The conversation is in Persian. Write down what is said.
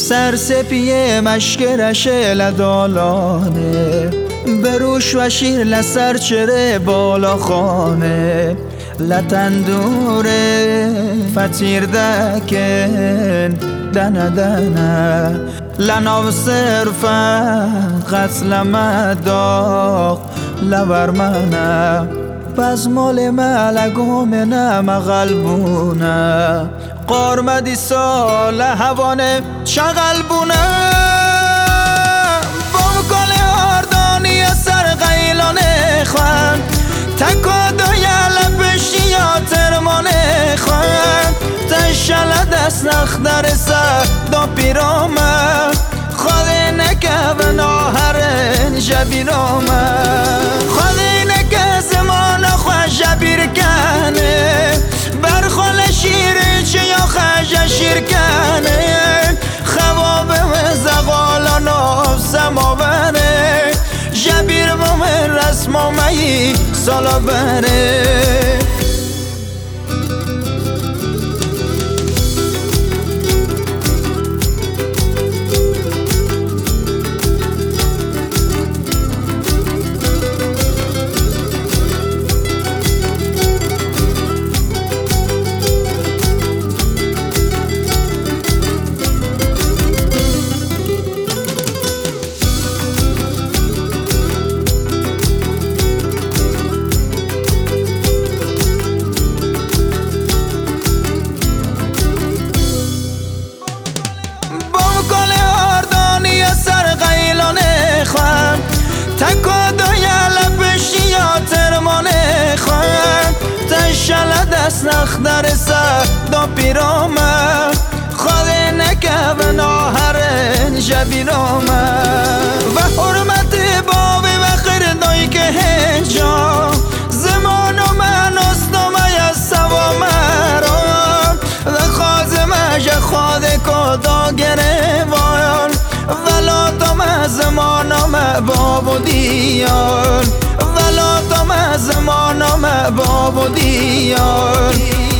سرسپی مشکرش لدالانه بروش و شیر لسر چره بالا خانه لتندوره فتیر دکن دنه دنه لناو صرفا قتل مداق لورمنه بزمال ملگومنه مغلبونه قارمدی سال هوانه چغلبونه بمکل آردانی سر غیلانه خوان تکادو یل بشیا ترمانه خوان تشل دست نخدر سر دا پیرامه خواهی نکه و ناهرن جبیرامه خواهی نکه زمان خواه جبیر کنه برخول شیر چه یا خجه شیر کنه خواب و زغال ناف سماوره جبیر بوم رسم آمهی سالا بره تکادو یل بشیا ترمانه خوان تشل دست نخدر سر دا پیرامه خواهی نکه و ناهرن جبیرامه و حرمت بابی و خردایی که هجا زمان و من استامه از سوا مران و خازمه خواهد کدا گریوان ولا تم زمانم باب دیار ولا تم زمانم باب دیار